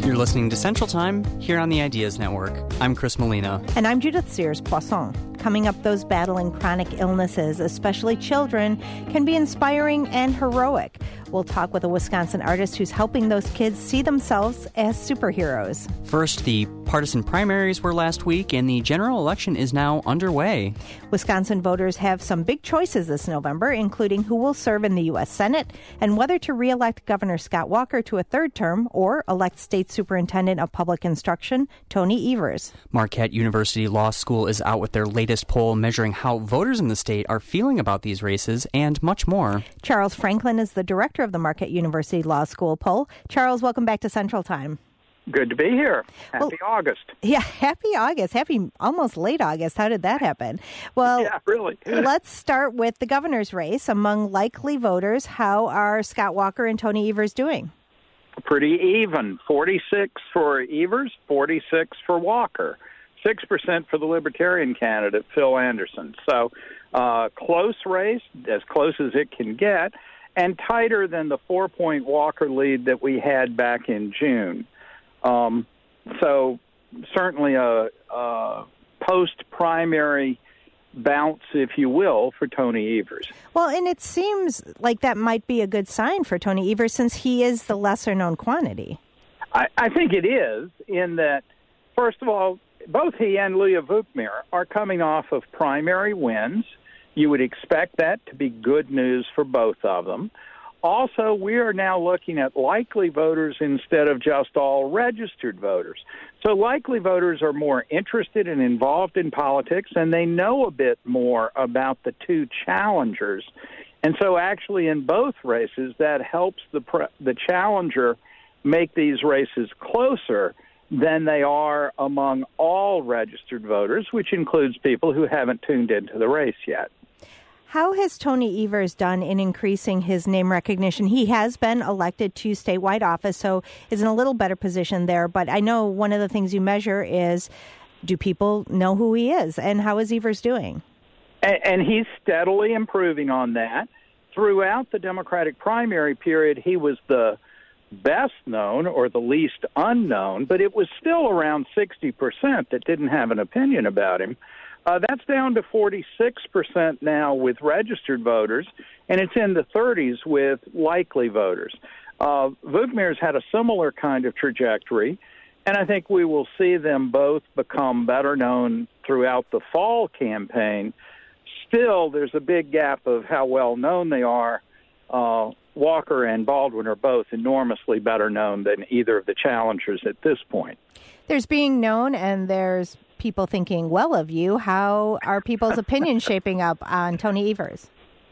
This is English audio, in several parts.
You're listening to Central Time here on the Ideas Network. I'm Chris Molina. And I'm Judith Sears-Poisson. Coming up, those battling chronic illnesses, especially children, can be inspiring and heroic. We'll talk with a Wisconsin artist who's helping those kids see themselves as superheroes. First, the partisan primaries were last week, and the general election is now underway. Wisconsin voters have some big choices this November, including who will serve in the U.S. Senate and whether to re-elect Governor Scott Walker to a third term or elect State Superintendent of Public Instruction Tony Evers. Marquette University Law School is out with their latest poll measuring how voters in the state are feeling about these races and much more. Charles Franklin is the director of the Marquette University Law School poll. Charles, welcome back to Central Time. Good to be here. Happy August. Yeah, happy August. Happy almost late August. How did that happen? Well, yeah, really. Let's start with the governor's race. Among likely voters, how are Scott Walker and Tony Evers doing? Pretty even. 46 for Evers, 46 for Walker. 6% for the Libertarian candidate, Phil Anderson. So close race, as close as it can get, and tighter than the 4-point Walker lead that we had back in June. So certainly a post-primary bounce, if you will, for Tony Evers. Well, and it seems like that might be a good sign for Tony Evers since he is the lesser-known quantity. I think it is, in that, first of all, both he and Leah Vukmir are coming off of primary wins. You would expect that to be good news for both of them. Also, we are now looking at likely voters instead of just all registered voters. So likely voters are more interested and involved in politics, and they know a bit more about the two challengers. And so actually in both races, that helps the challenger make these races closer than they are among all registered voters, which includes people who haven't tuned into the race yet. How has Tony Evers done in increasing his name recognition? He has been elected to statewide office, so is in a little better position there. But I know one of the things you measure is, do people know who he is, and how is Evers doing? And he's steadily improving on that. Throughout the Democratic primary period, he was the best known or the least unknown, but it was still around 60% that didn't have an opinion about him. That's down to 46% now with registered voters, and it's in the 30s with likely voters. Vukmir's had a similar kind of trajectory, and I think we will see them both become better known throughout the fall campaign. Still, there's a big gap of how well known they are. Walker and Baldwin are both enormously better known than either of the challengers at this point. There's being known, and there's people thinking well of you. How are people's opinions shaping up on Tony Evers?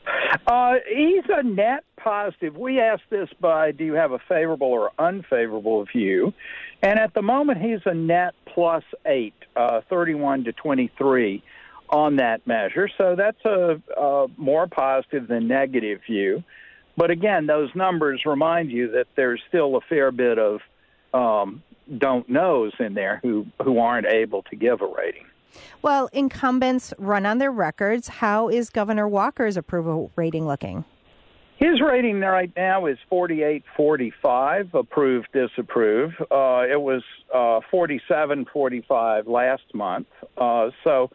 He's a net positive. We asked this by, do you have a favorable or unfavorable view? And at the moment, he's a net +8, 31 to 23 on that measure. So that's a more positive than negative view. But again, those numbers remind you that there's still a fair bit of don't knows in there who aren't able to give a rating. Well, incumbents run on their records. How is Governor Walker's approval rating looking? His rating right now is 48-45, approve, disapprove. It was 47-45 last month, so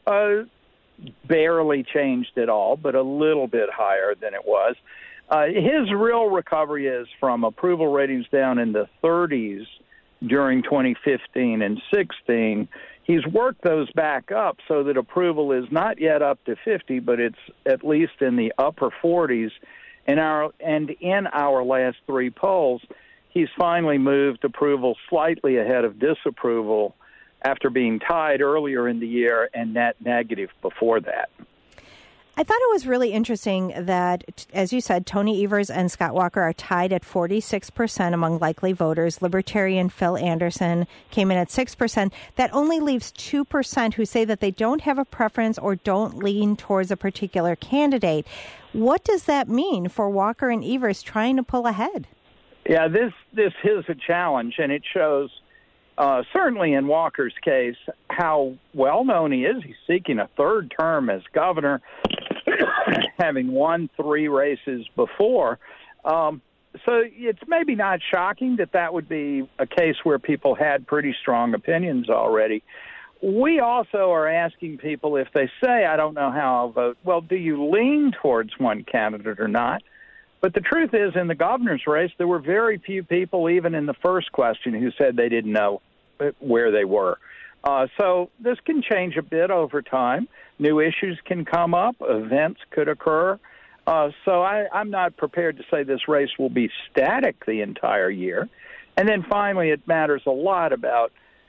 barely changed at all, but a little bit higher than it was. His real recovery is from approval ratings down in the 30s during 2015 and 16. He's worked those back up so that approval is not yet up to 50, but it's at least in the upper 40s. In our last three polls, he's finally moved approval slightly ahead of disapproval after being tied earlier in the year and net negative before that. I thought it was really interesting that, as you said, Tony Evers and Scott Walker are tied at 46% among likely voters. Libertarian Phil Anderson came in at 6%. That only leaves 2% who say that they don't have a preference or don't lean towards a particular candidate. What does that mean for Walker and Evers trying to pull ahead? Yeah, this is a challenge, and it shows, certainly in Walker's case, how well-known he is. He's seeking a third term as governor, having won 3 races before. So it's maybe not shocking that would be a case where people had pretty strong opinions already. We also are asking people if they say, I don't know how I'll vote, well, do you lean towards one candidate or not? But the truth is, in the governor's race, there were very few people, even in the first question, who said they didn't know where they were. So this can change a bit over time. New issues can come up. Events could occur. So I'm not prepared to say this race will be static the entire year. And then finally, it matters a lot about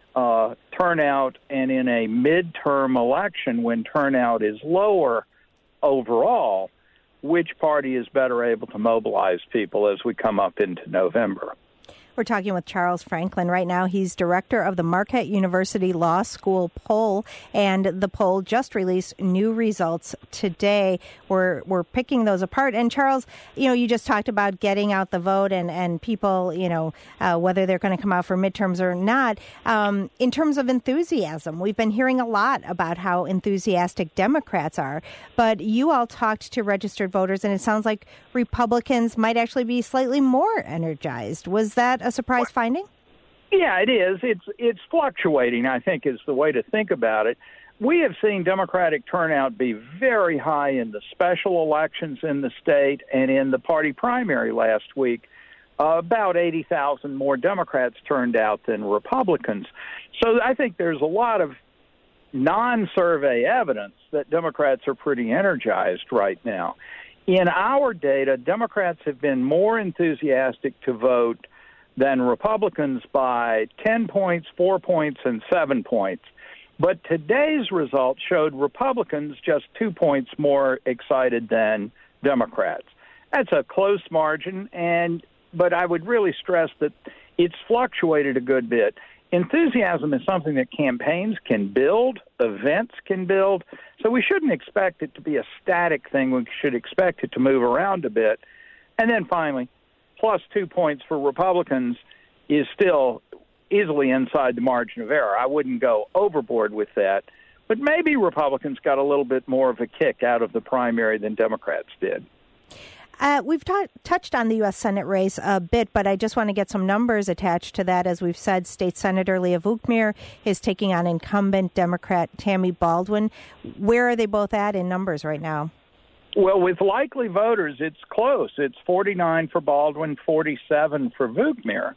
turnout, and in a midterm election, when turnout is lower overall, which party is better able to mobilize people as we come up into November. We're talking with Charles Franklin right now. He's director of the Marquette University Law School poll, and the poll just released new results today. We're picking those apart. And Charles, you just talked about getting out the vote and people, whether they're going to come out for midterms or not. In terms of enthusiasm, we've been hearing a lot about how enthusiastic Democrats are, but you all talked to registered voters, and it sounds like Republicans might actually be slightly more energized. Was that a surprise finding? Yeah, it is. It's fluctuating, I think, is the way to think about it. We have seen Democratic turnout be very high in the special elections in the state and in the party primary last week. About 80,000 more Democrats turned out than Republicans. So I think there's a lot of non-survey evidence that Democrats are pretty energized right now. In our data, Democrats have been more enthusiastic to vote than Republicans by 10 points, 4 points, and 7 points. But today's result showed Republicans just 2 points more excited than Democrats. That's a close margin, but I would really stress that it's fluctuated a good bit. Enthusiasm is something that campaigns can build, events can build, so we shouldn't expect it to be a static thing. We should expect it to move around a bit. And then finally, plus 2 points for Republicans is still easily inside the margin of error. I wouldn't go overboard with that. But maybe Republicans got a little bit more of a kick out of the primary than Democrats did. We've touched on the U.S. Senate race a bit, but I just want to get some numbers attached to that. As we've said, State Senator Leah Vukmir is taking on incumbent Democrat Tammy Baldwin. Where are they both at in numbers right now? Well, with likely voters, it's close. It's 49 for Baldwin, 47 for Vukmir.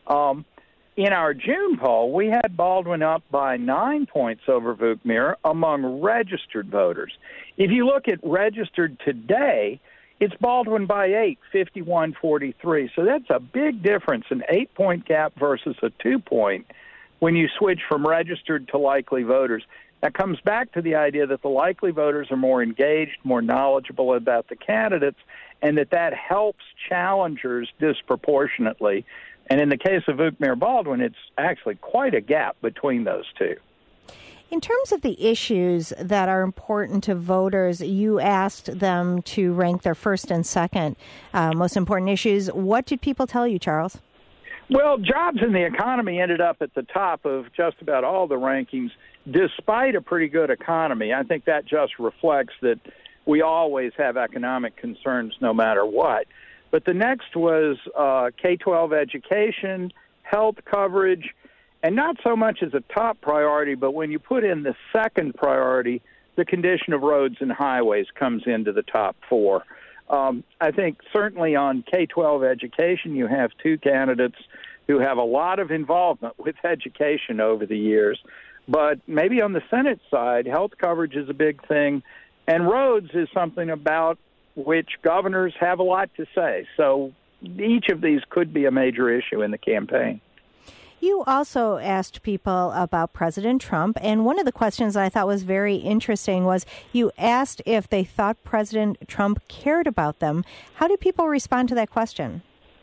In our June poll, we had Baldwin up by 9 points over Vukmir among registered voters. If you look at registered today, it's Baldwin by 8, 51-43. So that's a big difference, an 8-point gap versus a 2-point when you switch from registered to likely voters. That comes back to the idea that the likely voters are more engaged, more knowledgeable about the candidates, and that helps challengers disproportionately. And in the case of Vukmir Baldwin, it's actually quite a gap between those two. In terms of the issues that are important to voters, you asked them to rank their first and second most important issues. What did people tell you, Charles? Well, jobs and the economy ended up at the top of just about all the rankings, despite a pretty good economy. I think that just reflects that we always have economic concerns no matter what. But the next was K-12 education, health coverage, and not so much as a top priority, but when you put in the second priority, the condition of roads and highways comes into the top four. I think certainly on K-12 education, you have two candidates who have a lot of involvement with education over the years. But maybe on the Senate side, health coverage is a big thing, and roads is something about which governors have a lot to say. So each of these could be a major issue in the campaign. You also asked people about President Trump, and one of the questions I thought was very interesting was you asked if they thought President Trump cared about them. How did people respond to that question?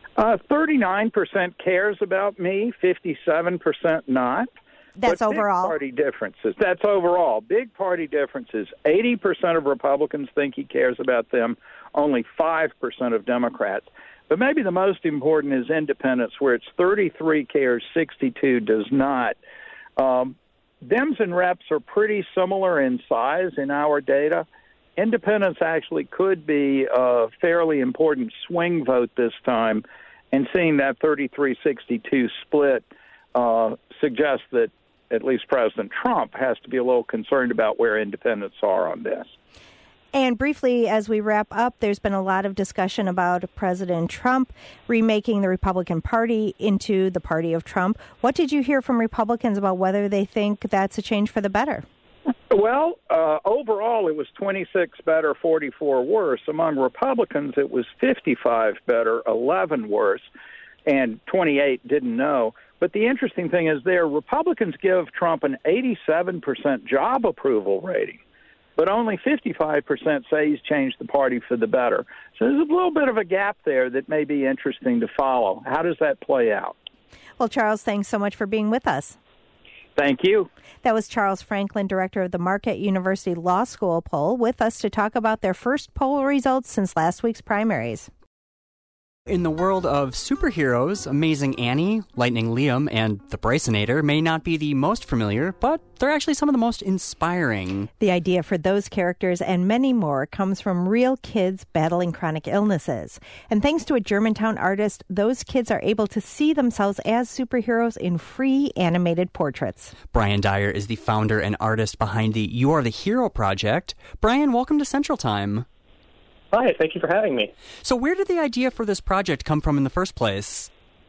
39% cares about me, 57% not. That's but overall? Big party differences. That's overall. Big party differences. 80% of Republicans think he cares about them, only 5% of Democrats. But maybe the most important is independents, where it's 33 cares, 62 does not. Dems and reps are pretty similar in size in our data, independents actually could be a fairly important swing vote this time, and seeing that 33-62 split suggests that at least President Trump has to be a little concerned about where independents are on this. And briefly, as we wrap up, there's been a lot of discussion about President Trump remaking the Republican Party into the party of Trump. What did you hear from Republicans about whether they think that's a change for the better? Well, overall, it was 26 better, 44 worse. Among Republicans, it was 55 better, 11 worse, and 28 didn't know. But the interesting thing is Republicans give Trump an 87% job approval rating, but only 55% say he's changed the party for the better. So there's a little bit of a gap there that may be interesting to follow. How does that play out? Well, Charles, thanks so much for being with us. Thank you. That was Charles Franklin, director of the Marquette University Law School poll, with us to talk about their first poll results since last week's primaries. In the world of superheroes, Amazing Annie, Lightning Liam, and The Brysonnator may not be the most familiar, but they're actually some of the most inspiring. The idea for those characters and many more comes from real kids battling chronic illnesses. And thanks to a Germantown artist, those kids are able to see themselves as superheroes in free animated portraits. Brian Dyer is the founder and artist behind the You Are the Hero project. Brian, welcome to Central Time. Hi, thank you for having me. So where did the idea for this project come from in the first place?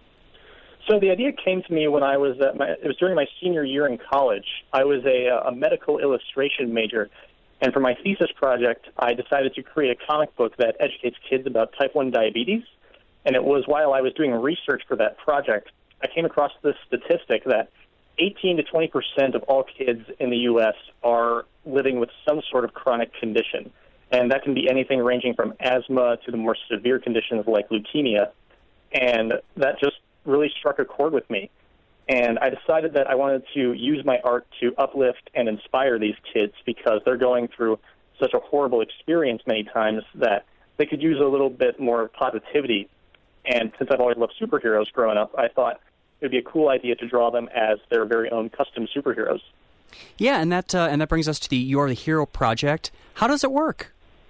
So the idea came to me when it was during my senior year in college. I was a medical illustration major, and for my thesis project, I decided to create a comic book that educates kids about type 1 diabetes. And it was while I was doing research for that project, I came across this statistic that 18 to 20% of all kids in the U.S. are living with some sort of chronic condition. And that can be anything ranging from asthma to the more severe conditions like leukemia. And that just really struck a chord with me. And I decided that I wanted to use my art to uplift and inspire these kids because they're going through such a horrible experience many times that they could use a little bit more positivity. And since I've always loved superheroes growing up, I thought it would be a cool idea to draw them as their very own custom superheroes. Yeah, and that brings us to the You Are the Hero project. How does it work?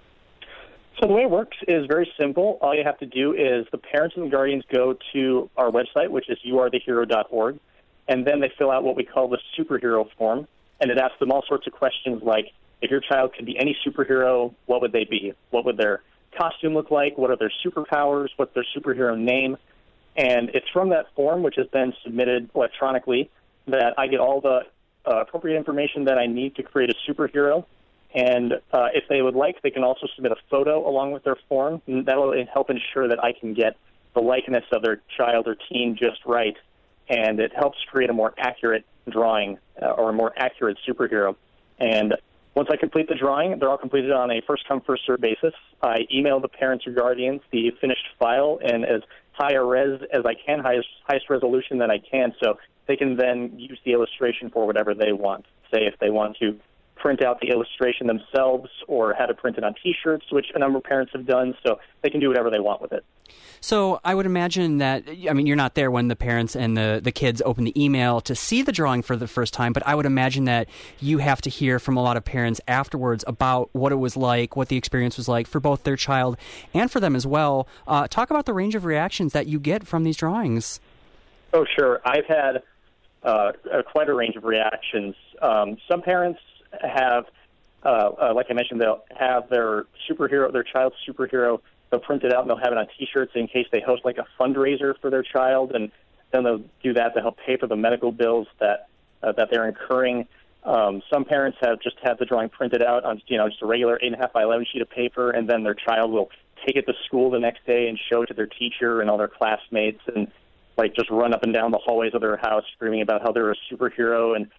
So the way it works is very simple. All you have to do is the parents and the guardians go to our website, which is youarethehero.org, and then they fill out what we call the superhero form, and it asks them all sorts of questions like, if your child could be any superhero, what would they be? What would their costume look like? What are their superpowers? What's their superhero name? And it's from that form, which has been submitted electronically, that I get all the appropriate information that I need to create a superhero. And if they would like, they can also submit a photo along with their form. And that will help ensure that I can get the likeness of their child or teen just right. And it helps create a more accurate drawing or a more accurate superhero. And once I complete the drawing, they're all completed on a first-come, first-served basis. I email the parents or guardians the finished file in as high a res as I can, highest resolution that I can, so they can then use the illustration for whatever they want. Say if they want to print out the illustration themselves or have it printed on T-shirts, which a number of parents have done, so they can do whatever they want with it. So I would imagine that, I mean, you're not there when the parents and the kids open the email to see the drawing for the first time, but I would imagine that you have to hear from a lot of parents afterwards about what it was like, what the experience was like for both their child and for them as well. Talk about the range of reactions that you get from these drawings. Oh, sure. I've had quite a range of reactions. Some parents have, like I mentioned, they'll have their child's superhero, they'll print it out and they'll have it on T-shirts in case they host like a fundraiser for their child, and then they'll do that to help pay for the medical bills that they're incurring. Some parents have just had the drawing printed out on just a regular 8.5 by 11 sheet of paper, and then their child will take it to school the next day and show it to their teacher and all their classmates, and like just run up and down the hallways of their house screaming about how they're a superhero. And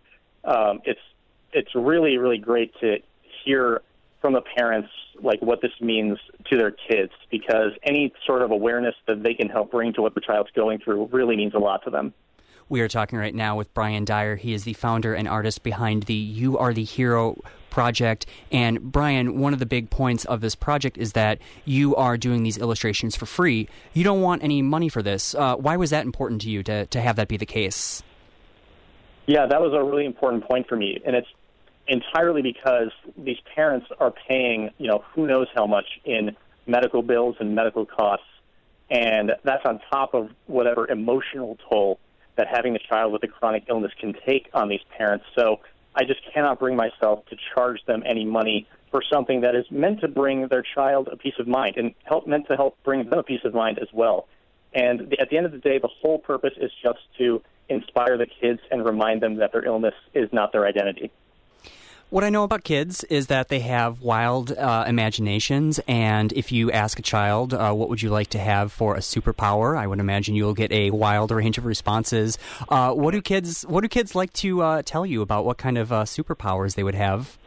it's really, really great to hear from the parents like what this means to their kids, because any sort of awareness that they can help bring to what the child's going through really means a lot to them. We are talking right now with Brian Dyer. He is the founder and artist behind the You Are the Hero project. And Brian, one of the big points of this project is that you are doing these illustrations for free. You don't want any money for this. Why was that important to you to have that be the case? Yeah, that was a really important point for me. And it's entirely because these parents are paying, who knows how much in medical bills and medical costs, and that's on top of whatever emotional toll that having a child with a chronic illness can take on these parents. So I just cannot bring myself to charge them any money for something that is meant to bring their child a peace of mind and meant to help bring them a peace of mind as well. And at the end of the day, the whole purpose is just to inspire the kids and remind them that their illness is not their identity. What I know about kids is that they have wild imaginations, and if you ask a child, what would you like to have for a superpower, I would imagine you'll get a wild range of responses. What do kids like to tell you about what kind of superpowers they would have?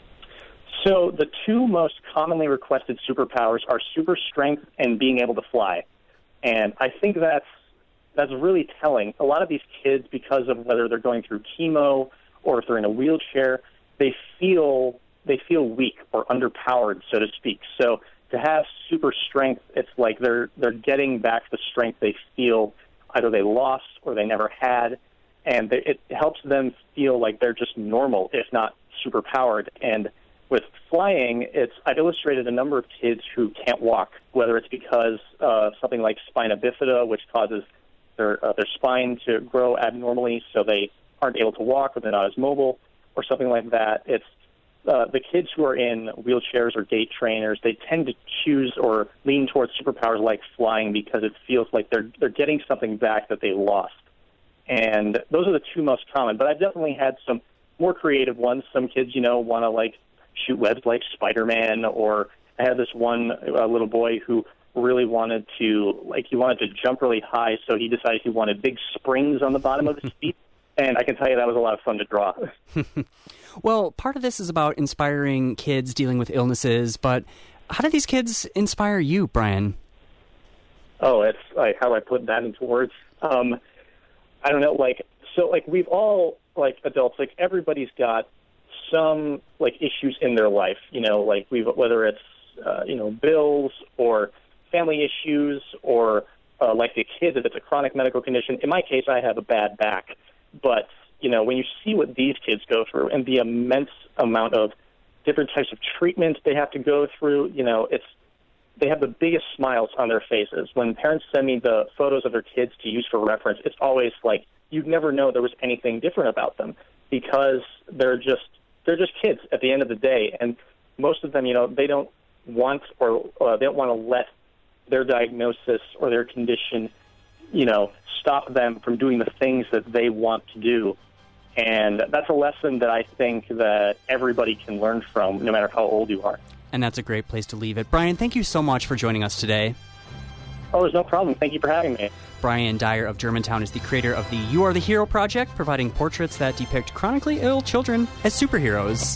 So the two most commonly requested superpowers are super strength and being able to fly. And I think that's really telling. A lot of these kids, because of whether they're going through chemo or if they're in a wheelchair, they feel weak or underpowered, so to speak. So to have super strength, it's like they're getting back the strength they feel either they lost or they never had, and it helps them feel like they're just normal, if not superpowered. And with flying, I've illustrated a number of kids who can't walk, whether it's because something like spina bifida, which causes their spine to grow abnormally, so they aren't able to walk or they're not as mobile, or something like that. It's the kids who are in wheelchairs or gait trainers, they tend to choose or lean towards superpowers like flying because it feels like they're getting something back that they lost. And those are the two most common. But I've definitely had some more creative ones. Some kids, want to shoot webs like Spider-Man, or I had this one little boy who really wanted to jump really high, so he decided he wanted big springs on the bottom of his feet. And I can tell you that was a lot of fun to draw. Well, part of this is about inspiring kids dealing with illnesses, but how do these kids inspire you, Brian? Oh, it's how do I put that into words? I don't know. We've all, adults, everybody's got some, issues in their life, whether it's, bills or family issues or, like the kid, if it's a chronic medical condition. In my case, I have a bad back. But, when you see what these kids go through and the immense amount of different types of treatment they have to go through, they have the biggest smiles on their faces. When parents send me the photos of their kids to use for reference, it's always like you'd never know there was anything different about them because they're just kids at the end of the day. And most of them, they don't want to let their diagnosis or their condition stop them from doing the things that they want to do. And that's a lesson that I think that everybody can learn from, no matter how old you are. And that's a great place to leave it. Brian, thank you so much for joining us today. Oh, there's no problem. Thank you for having me. Brian Dyer of Germantown is the creator of the You Are the Hero project, providing portraits that depict chronically ill children as superheroes.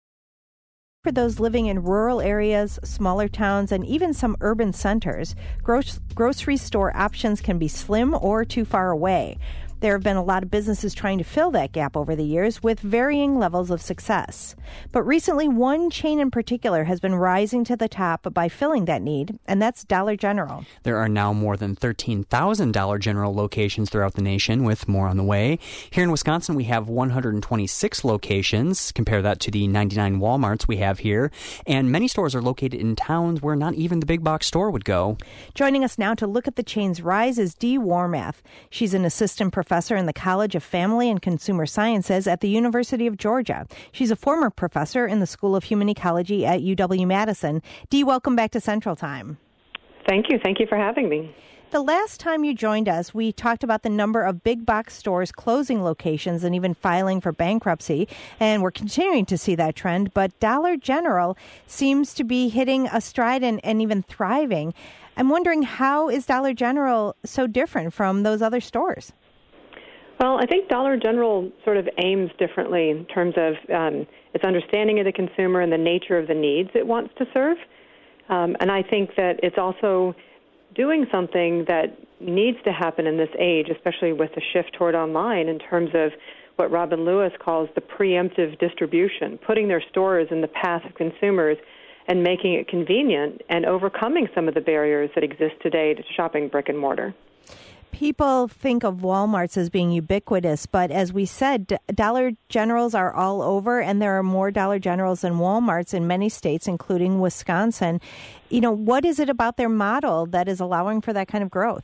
For those living in rural areas, smaller towns, and even some urban centers, grocery store options can be slim or too far away. There have been a lot of businesses trying to fill that gap over the years with varying levels of success. But recently, one chain in particular has been rising to the top by filling that need, and that's Dollar General. There are now more than 13,000 Dollar General locations throughout the nation, with more on the way. Here in Wisconsin, we have 126 locations. Compare that to the 99 Walmarts we have here. And many stores are located in towns where not even the big box store would go. Joining us now to look at the chain's rise is Dee Warmath. She's an assistant professor in the College of Family and Consumer Sciences at the University of Georgia. She's a former professor in the School of Human Ecology at UW-Madison. Dee, welcome back to Central Time. Thank you. Thank you for having me. The last time you joined us, we talked about the number of big box stores closing locations and even filing for bankruptcy, and we're continuing to see that trend. But Dollar General seems to be hitting a stride and even thriving. I'm wondering, how is Dollar General so different from those other stores? Well, I think Dollar General sort of aims differently in terms of its understanding of the consumer and the nature of the needs it wants to serve. And I think that it's also doing something that needs to happen in this age, especially with the shift toward online, in terms of what Robin Lewis calls the preemptive distribution, putting their stores in the path of consumers and making it convenient and overcoming some of the barriers that exist today to shopping brick and mortar. People think of Walmarts as being ubiquitous, but as we said, Dollar Generals are all over, and there are more Dollar Generals than Walmarts in many states, including Wisconsin. What is it about their model that is allowing for that kind of growth?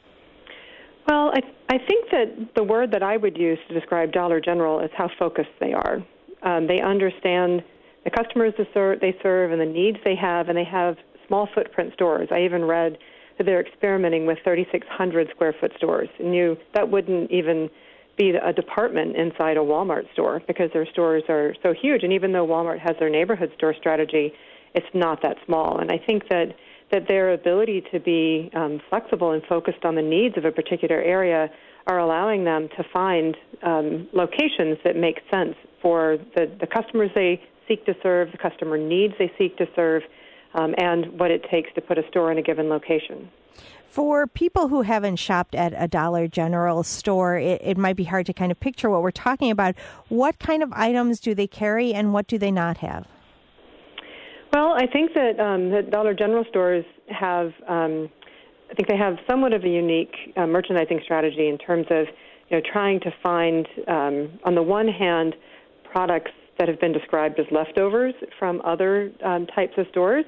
Well, I think that the word that I would use to describe Dollar General is how focused they are. They understand the customers they serve and the needs they have, and they have small footprint stores. I even read that they're experimenting with 3,600 square foot stores. And that wouldn't even be a department inside a Walmart store because their stores are so huge. And even though Walmart has their neighborhood store strategy, it's not that small. And I think that their ability to be flexible and focused on the needs of a particular area are allowing them to find locations that make sense for the customers they seek to serve, the customer needs they seek to serve, and what it takes to put a store in a given location. For people who haven't shopped at a Dollar General store, it might be hard to kind of picture what we're talking about. What kind of items do they carry, and what do they not have? Well, I think that the Dollar General stores have, I think they have somewhat of a unique merchandising strategy in terms of, trying to find, on the one hand, products that have been described as leftovers from other types of stores.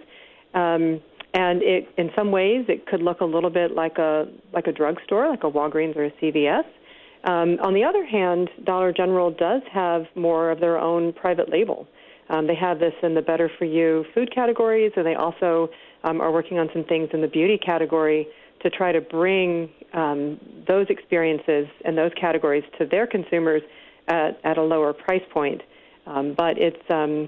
And in some ways, it could look a little bit like a drugstore, like a Walgreens or a CVS. On the other hand, Dollar General does have more of their own private label. They have this in the Better For You food categories, and they also are working on some things in the beauty category to try to bring those experiences and those categories to their consumers at a lower price point. But it's,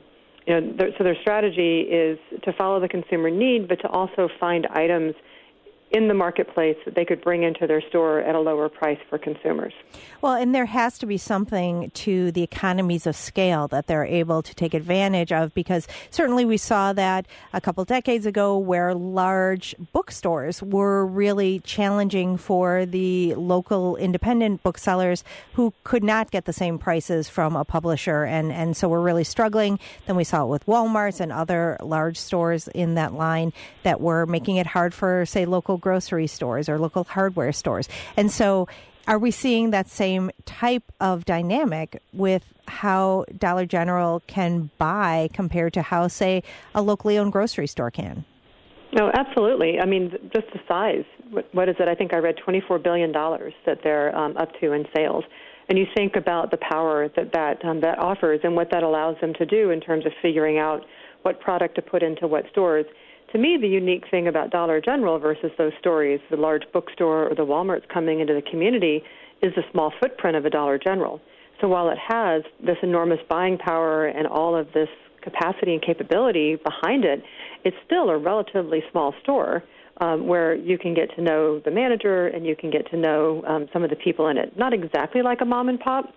so their strategy is to follow the consumer need, but to also find items in the marketplace that they could bring into their store at a lower price for consumers. Well, and there has to be something to the economies of scale that they're able to take advantage of, because certainly we saw that a couple decades ago where large bookstores were really challenging for the local independent booksellers who could not get the same prices from a publisher, and so we're really struggling. Then we saw it with Walmart's and other large stores in that line that were making it hard for, say, local grocery stores or local hardware stores. And so are we seeing that same type of dynamic with how Dollar General can buy compared to how, say, a locally owned grocery store can? No, absolutely. I mean, just the size. What is it? I think I read $24 billion that they're up to in sales. And you think about the power that offers and what that allows them to do in terms of figuring out what product to put into what stores. To me, the unique thing about Dollar General versus those stories, the large bookstore or the Walmarts coming into the community, is the small footprint of a Dollar General. So while it has this enormous buying power and all of this capacity and capability behind it, it's still a relatively small store where you can get to know the manager and you can get to know some of the people in it. Not exactly like a mom and pop,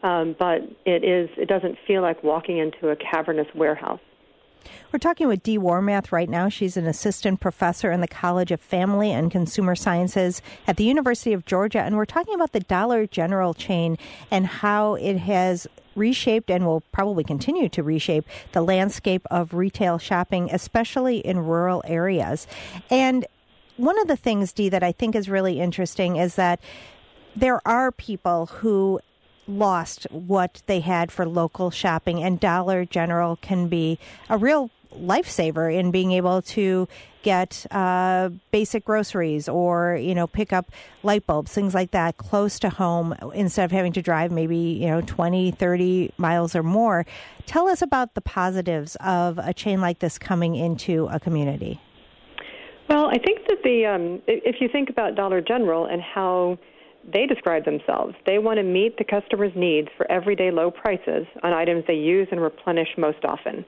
but it doesn't feel like walking into a cavernous warehouse. We're talking with Dee Wormath right now. She's an assistant professor in the College of Family and Consumer Sciences at the University of Georgia, and we're talking about the Dollar General chain and how it has reshaped and will probably continue to reshape the landscape of retail shopping, especially in rural areas. And one of the things, Dee, that I think is really interesting is that there are people who lost what they had for local shopping, and Dollar General can be a real lifesaver in being able to get basic groceries or, pick up light bulbs, things like that close to home instead of having to drive maybe, 20, 30 miles or more. Tell us about the positives of a chain like this coming into a community. Well, I think that if you think about Dollar General and how they describe themselves, they want to meet the customer's needs for everyday low prices on items they use and replenish most often.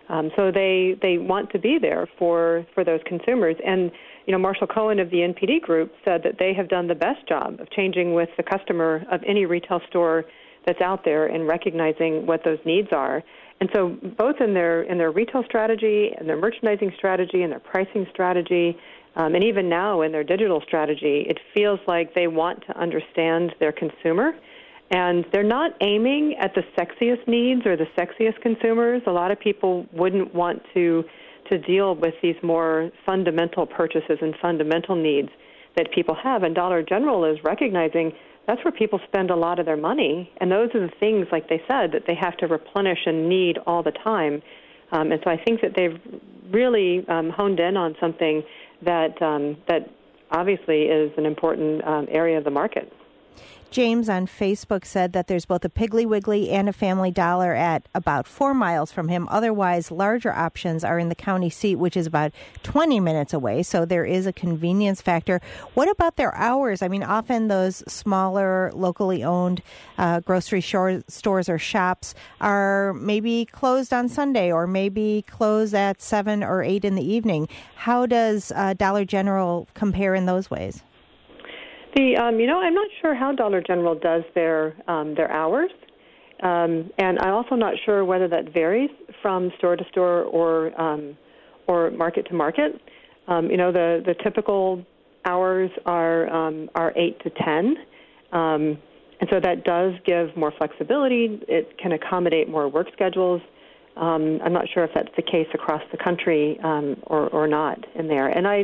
So they want to be there for those consumers. And, Marshall Cohen of the NPD Group said that they have done the best job of changing with the customer of any retail store that's out there and recognizing what those needs are. And so both in their retail strategy and their merchandising strategy and their pricing strategy, and even now in their digital strategy, it feels like they want to understand their consumer. And they're not aiming at the sexiest needs or the sexiest consumers. A lot of people wouldn't want to deal with these more fundamental purchases and fundamental needs. that people have. And Dollar General is recognizing that's where people spend a lot of their money, and those are the things, like they said, that they have to replenish and need all the time. And so I think that they've really honed in on something that obviously is an important area of the market. James on Facebook said that there's both a Piggly Wiggly and a Family Dollar at about 4 miles from him. Otherwise, larger options are in the county seat, which is about 20 minutes away. So there is a convenience factor. What about their hours? I mean, often those smaller, locally owned grocery stores or shops are maybe closed on Sunday or maybe closed at 7 or 8 in the evening. How does Dollar General compare in those ways? I'm not sure how Dollar General does their hours, and I'm also not sure whether that varies from store to store or market to market. The typical hours are 8 to 10, and so that does give more flexibility. It can accommodate more work schedules. I'm not sure if that's the case across the country or not in there. And I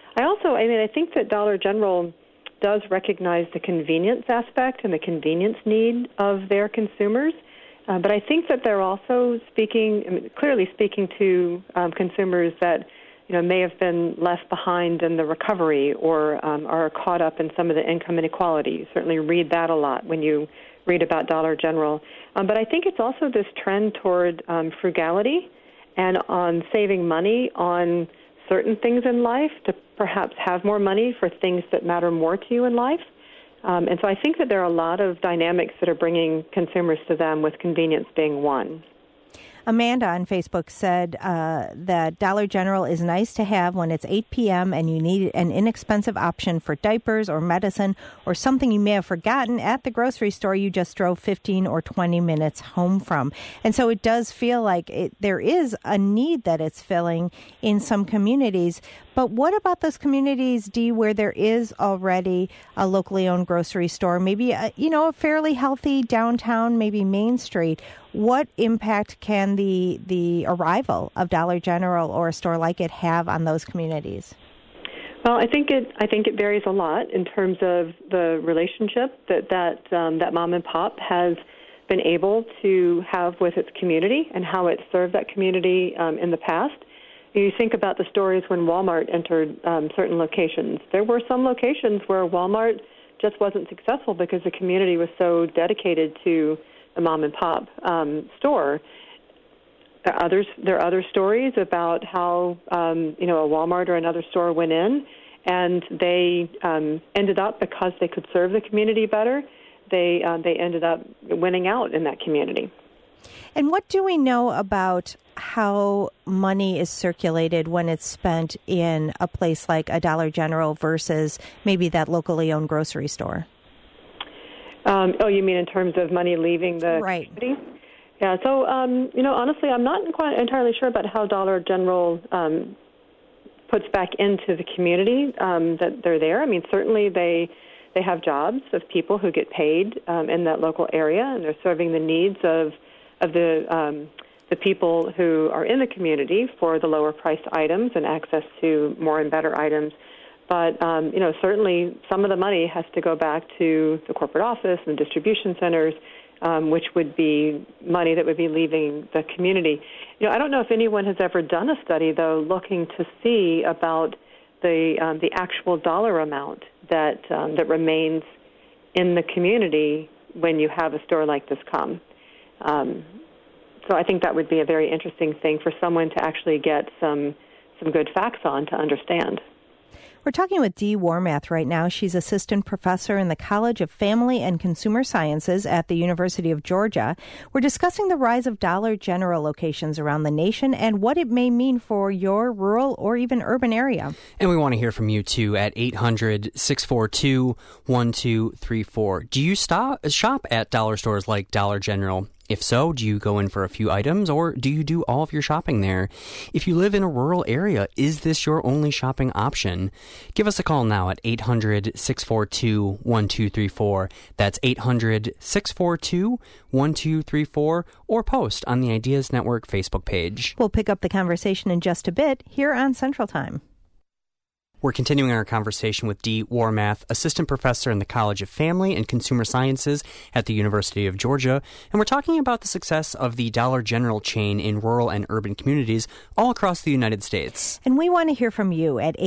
think that Dollar General does recognize the convenience aspect and the convenience need of their consumers, but I think that they're also clearly speaking to consumers that may have been left behind in the recovery or are caught up in some of the income inequality. You certainly read that a lot when you read about Dollar General. But I think it's also this trend toward frugality and on saving money on certain things in life to perhaps have more money for things that matter more to you in life. And so I think that there are a lot of dynamics that are bringing consumers to them, with convenience being one. Amanda on Facebook said that Dollar General is nice to have when it's 8 p.m. and you need an inexpensive option for diapers or medicine or something you may have forgotten at the grocery store you just drove 15 or 20 minutes home from. And so it does feel like there is a need that it's filling in some communities. But what about those communities, Dee, where there is already a locally owned grocery store, maybe a fairly healthy downtown, maybe Main Street? What impact can the arrival of Dollar General or a store like it have on those communities? Well, I think it varies a lot in terms of the relationship that mom and pop has been able to have with its community and how it served that community in the past. You think about the stories when Walmart entered certain locations. There were some locations where Walmart just wasn't successful because the community was so dedicated to the mom and pop store. There are other stories about how a Walmart or another store went in, and they ended up, because they could serve the community better, they ended up winning out in that community. And what do we know about how money is circulated when it's spent in a place like a Dollar General versus maybe that locally owned grocery store? You mean in terms of money leaving the community? Yeah, so, honestly, I'm not quite entirely sure about how Dollar General puts back into the community that they're there. I mean, certainly they have jobs of people who get paid in that local area, and they're serving the needs of the people who are in the community for the lower priced items and access to more and better items. But, certainly some of the money has to go back to the corporate office and distribution centers, which would be money that would be leaving the community. I don't know if anyone has ever done a study, though, looking to see about the actual dollar amount that remains in the community when you have a store like this come. So I think that would be a very interesting thing for someone to actually get some good facts on to understand. We're talking with Dee Wormath right now. She's assistant professor in the College of Family and Consumer Sciences at the University of Georgia. We're discussing the rise of Dollar General locations around the nation and what it may mean for your rural or even urban area. And we want to hear from you, too, at 800-642-1234. Do you shop at dollar stores like Dollar General? If so, do you go in for a few items, or do you do all of your shopping there? If you live in a rural area, is this your only shopping option? Give us a call now at 800-642-1234. That's 800-642-1234, or post on the Ideas Network Facebook page. We'll pick up the conversation in just a bit here on Central Time. We're continuing our conversation with Dee Wormath, assistant professor in the College of Family and Consumer Sciences at the University of Georgia, and we're talking about the success of the Dollar General chain in rural and urban communities all across the United States. And we want to hear from you at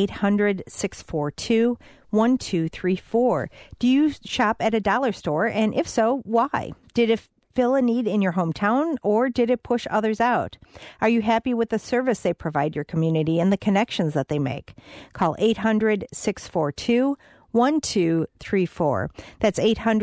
800-642-1234. Do you shop at a dollar store? And if so, why? Did it fill a need in your hometown, or did it push others out? Are you happy with the service they provide your community and the connections that they make? Call 800-642-1234. That's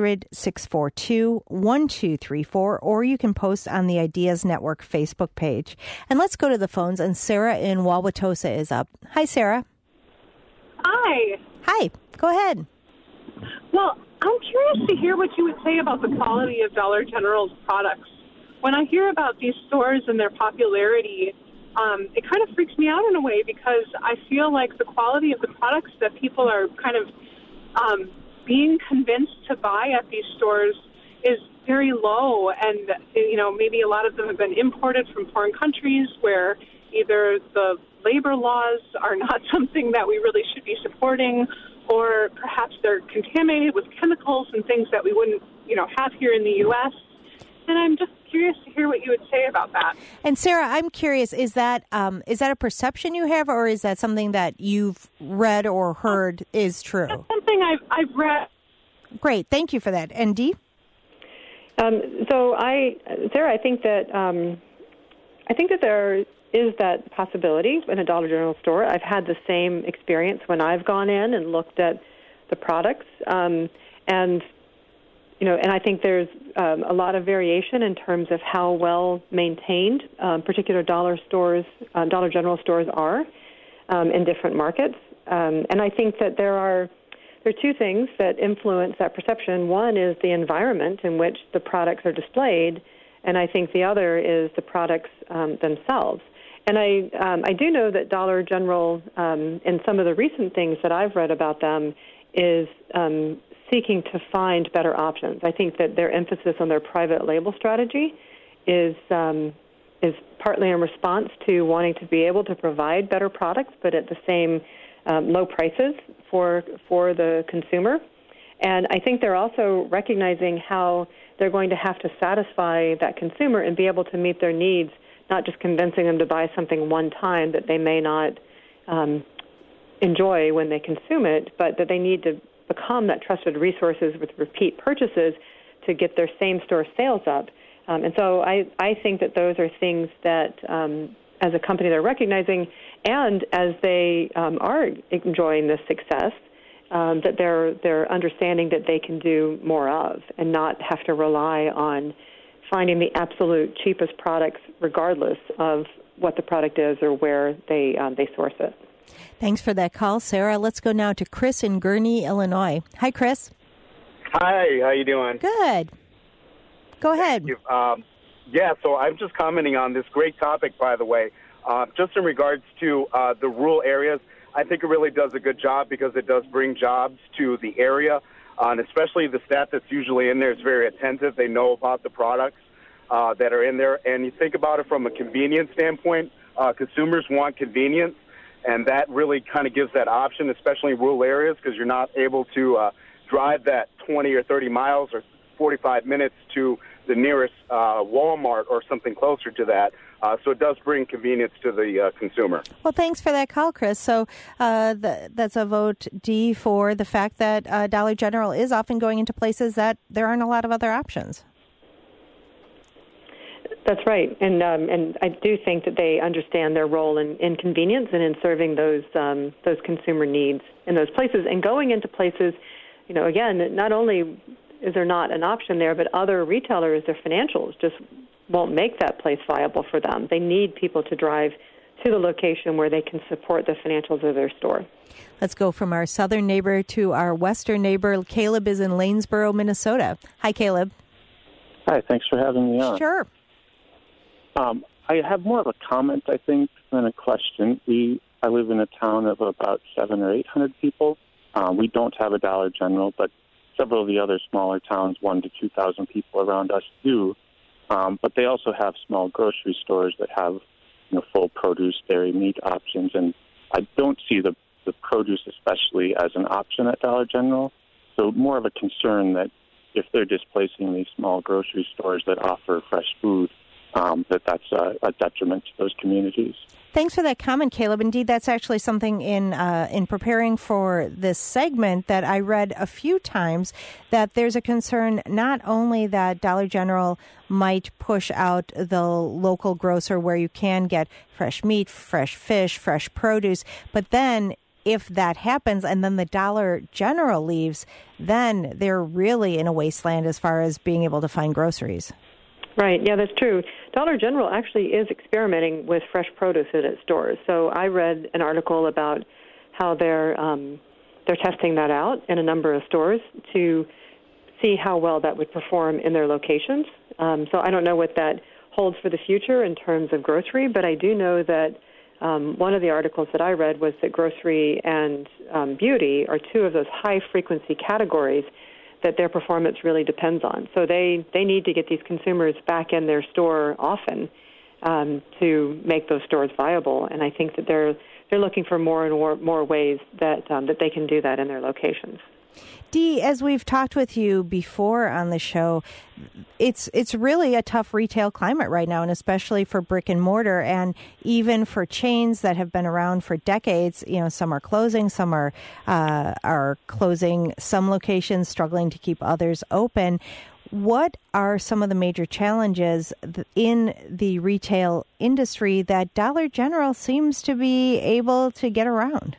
800-642-1234, or you can post on the Ideas Network Facebook page. And let's go to the phones, and Sarah in Wauwatosa is up. Hi, Sarah. Hi. Hi. Go ahead. Well, I'm curious to hear what you would say about the quality of Dollar General's products. When I hear about these stores and their popularity, it kind of freaks me out in a way, because I feel like the quality of the products that people are kind of being convinced to buy at these stores is very low. And, you know, maybe a lot of them have been imported from foreign countries where either the labor laws are not something that we really should be supporting, or perhaps they're contaminated with chemicals and things that we wouldn't, have here in the U.S. And I'm just curious to hear what you would say about that. And Sarah, I'm curious, is that a perception you have, or is that something that you've read or heard is true? That's something I've read. Great, thank you for that. And Dee? Sarah, I think that there is that possibility in a Dollar General store. I've had the same experience when I've gone in and looked at the products, and I think there's a lot of variation in terms of how well maintained particular Dollar General stores are in different markets. And I think that there are two things that influence that perception. One is the environment in which the products are displayed, and I think the other is the products themselves. And I do know that Dollar General, in some of the recent things that I've read about them, is seeking to find better options. I think that their emphasis on their private label strategy is partly in response to wanting to be able to provide better products, but at the same low prices for the consumer. And I think they're also recognizing how they're going to have to satisfy that consumer and be able to meet their needs, not just convincing them to buy something one time that they may not enjoy when they consume it, but that they need to become that trusted resources with repeat purchases to get their same-store sales up. And so I think that those are things that, as a company, they're recognizing, and as they are enjoying this success, that they're understanding that they can do more of and not have to rely on finding the absolute cheapest products regardless of what the product is or where they source it. Thanks for that call, Sarah. Let's go now to Chris in Gurnee, Illinois. Hi, Chris. Hi, how you doing? Good. Go ahead. So I'm just commenting on this great topic, by the way. Just in regards to the rural areas, I think it really does a good job because it does bring jobs to the area. And especially the staff that's usually in there is very attentive. They know about the products that are in there. And you think about it from a convenience standpoint, consumers want convenience, and that really kind of gives that option, especially in rural areas, because you're not able to drive that 20 or 30 miles or 45 minutes to the nearest Walmart or something closer to that. So it does bring convenience to the consumer. Well, thanks for that call, Chris. So that's a vote D for the fact that Dollar General is often going into places that there aren't a lot of other options. That's right, and I do think that they understand their role in convenience and in serving those consumer needs in those places. And going into places, again, not only is there not an option there, but other retailers, their financials just won't make that place viable for them. They need people to drive to the location where they can support the financials of their store. Let's go from our southern neighbor to our western neighbor. Caleb is in Lanesboro, Minnesota. Hi, Caleb. Hi, thanks for having me on. Sure. I have more of a comment, I think, than a question. I live in a town of about 700 or 800 people. We don't have a Dollar General, but several of the other smaller towns, 1,000 to 2,000 people around us do. But they also have small grocery stores that have full produce, dairy, meat options, and I don't see the the produce especially as an option at Dollar General. So more of a concern that if they're displacing these small grocery stores that offer fresh food, that's a detriment to those communities. Thanks for that comment, Caleb. Indeed, that's actually something in preparing for this segment that I read a few times, that there's a concern not only that Dollar General might push out the local grocer where you can get fresh meat, fresh fish, fresh produce, but then if that happens and then the Dollar General leaves, then they're really in a wasteland as far as being able to find groceries. Right. Yeah, that's true. Dollar General actually is experimenting with fresh produce at its stores. So I read an article about how they're testing that out in a number of stores to see how well that would perform in their locations. So I don't know what that holds for the future in terms of grocery, but I do know that one of the articles that I read was that grocery and beauty are two of those high-frequency categories that their performance really depends on. So they need to get these consumers back in their store often to make those stores viable. And I think that they're looking for more and more ways that they can do that in their locations. Dee, as we've talked with you before on the show, it's really a tough retail climate right now, and especially for brick and mortar, and even for chains that have been around for decades. You know, some are closing, some are closing some locations, struggling to keep others open. What are some of the major challenges in the retail industry that Dollar General seems to be able to get around?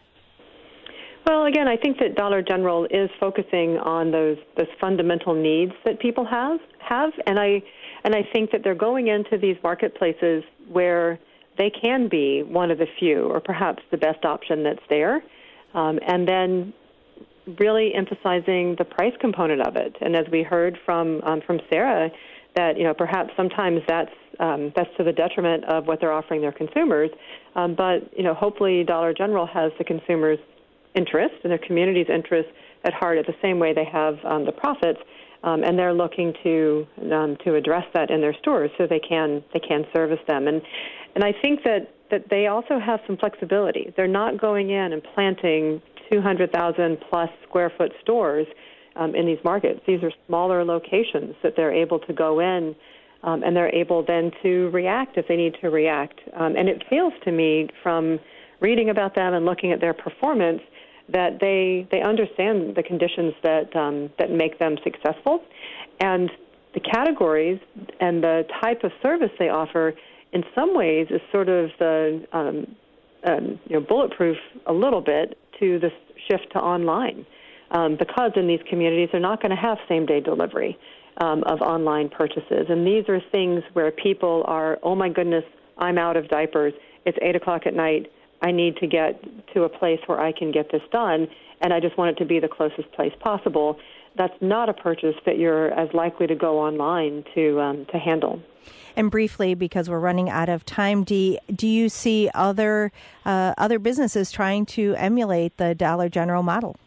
Well, again, I think that Dollar General is focusing on those fundamental needs that people have, and I think that they're going into these marketplaces where they can be one of the few, or perhaps the best option that's there, and then really emphasizing the price component of it. And as we heard from Sarah, that perhaps sometimes that's to the detriment of what they're offering their consumers, but hopefully Dollar General has the consumers' interest and their community's interest at heart at the same way they have the profits, and they're looking to address that in their stores so they can service them. And I think that they also have some flexibility. They're not going in and planting 200,000 plus square foot stores in these markets. These are smaller locations that they're able to go in, and they're able then to react if they need to react. And it feels to me from reading about them and looking at their performance that they understand the conditions that make them successful, and the categories and the type of service they offer in some ways is sort of the bulletproof a little bit to the shift to online, because in these communities they're not going to have same-day delivery of online purchases, and these are things where people are, oh my goodness, I'm out of diapers, it's 8 o'clock at night, I need to get to a place where I can get this done, and I just want it to be the closest place possible. That's not a purchase that you're as likely to go online to handle. And briefly, because we're running out of time, Dee, do you see other businesses trying to emulate the Dollar General model?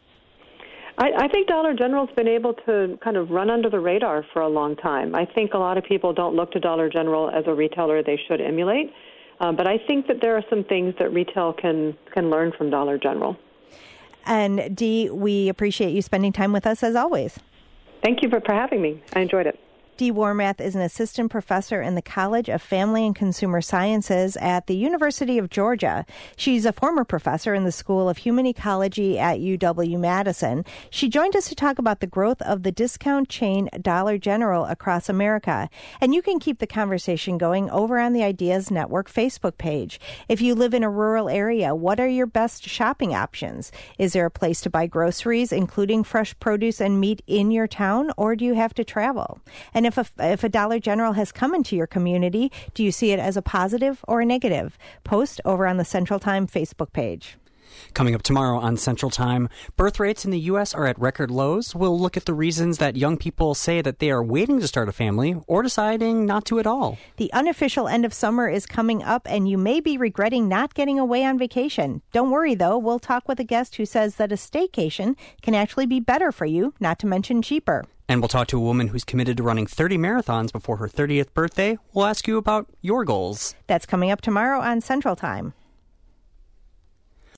I think Dollar General's been able to kind of run under the radar for a long time. I think a lot of people don't look to Dollar General as a retailer they should emulate. But I think that there are some things that retail can learn from Dollar General. And Dee, we appreciate you spending time with us as always. Thank you for having me. I enjoyed it. Dee Wormath is an assistant professor in the College of Family and Consumer Sciences at the University of Georgia. She's a former professor in the School of Human Ecology at UW-Madison. She joined us to talk about the growth of the discount chain Dollar General across America. And you can keep the conversation going over on the Ideas Network Facebook page. If you live in a rural area, what are your best shopping options? Is there a place to buy groceries, including fresh produce and meat, in your town, or do you have to travel? And if a Dollar General has come into your community, do you see it as a positive or a negative? Post over on the Central Time Facebook page. Coming up tomorrow on Central Time, birth rates in the U.S. are at record lows. We'll look at the reasons that young people say that they are waiting to start a family or deciding not to at all. The unofficial end of summer is coming up, and you may be regretting not getting away on vacation. Don't worry, though. We'll talk with a guest who says that a staycation can actually be better for you, not to mention cheaper. And we'll talk to a woman who's committed to running 30 marathons before her 30th birthday. We'll ask you about your goals. That's coming up tomorrow on Central Time.